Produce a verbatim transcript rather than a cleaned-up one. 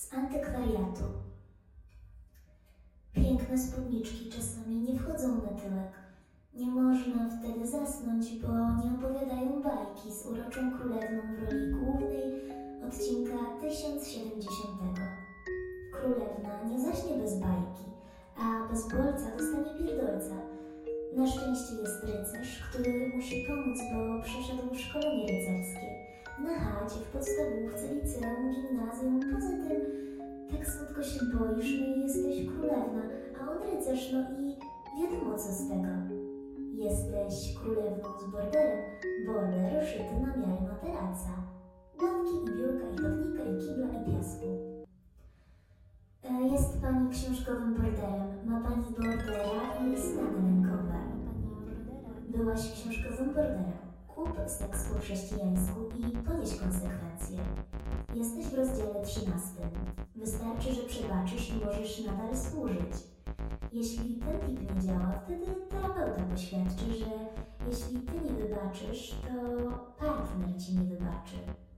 z antykwariatu. Piękne spódniczki czasami nie wchodzą na tyłek. Nie można wtedy zasnąć, bo nie opowiadają bajki z uroczą królewną w roli głównej odcinka tysiąc siedemdziesiątego. Królewna nie zaśnie bez bajki, a bez bolca dostanie pierdolca. Na szczęście jest rycerz, który musi pomóc, bo przeszedł szkolenie rycerskie. Na chacie, w podstawówce, liceum, gimnazjum. Poza tym tak słodko się boisz, no i jesteś królewna, a on rycerz, no i wiadomo co z tego. Jesteś królewną z borderem, border szyty na miarę materaca. Ławki i biurka i chodnika i kibla i piasku. E, jest pani książkowym borderem, ma pani bordera i stany rękowe. Byłaś książkowym borderem. Kup seks po chrześcijańsku i ponieś konsekwencje. Jesteś w rozdziale trzynastym. Wystarczy, że przebaczysz i możesz nadal służyć. Jeśli ten tip nie działa, wtedy terapeuta poświadczy, że jeśli ty nie wybaczysz, to partner ci nie wybaczy.